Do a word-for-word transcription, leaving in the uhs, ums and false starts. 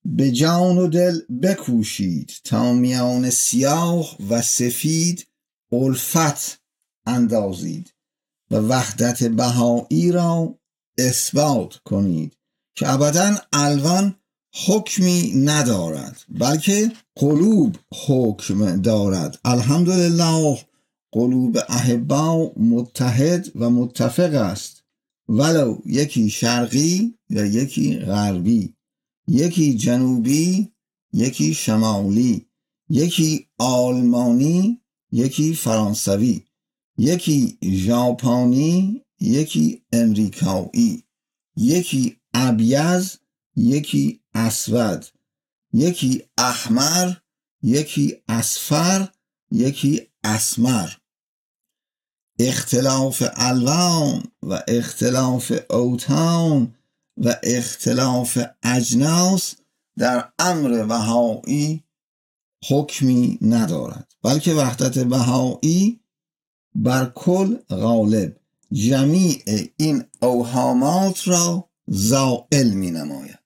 به جان و دل بکوشید تا میان سیاه و سفید الفت اندازید و وحدت بهایی را اثبات کنید که ابداً الوان حکمی ندارد بلکه قلوب حکم دارد. الحمدلله قلوب احبا متحد و متفق است، ولو یکی شرقی و یکی غربی، یکی جنوبی یکی شمالی، یکی آلمانی یکی فرانسوی، یکی ژاپنی یکی امریکایی، یکی ابیض یکی اسود، یکی احمر یکی اصفر یکی اسمر. اختلاف الوان و اختلاف اوتان و اختلاف اجناس در امر بهایی حکمی ندارد، بلکه وحدت بهایی بر کل غالب جمیع این اوهامات را زائل می نماید.